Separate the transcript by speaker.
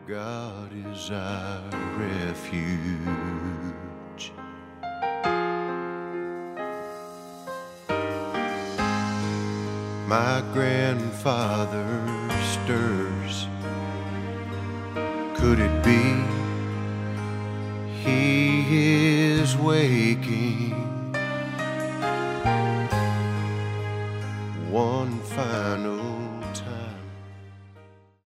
Speaker 1: God is our refuge. My grandfather stirs. Could it be he is waking? One final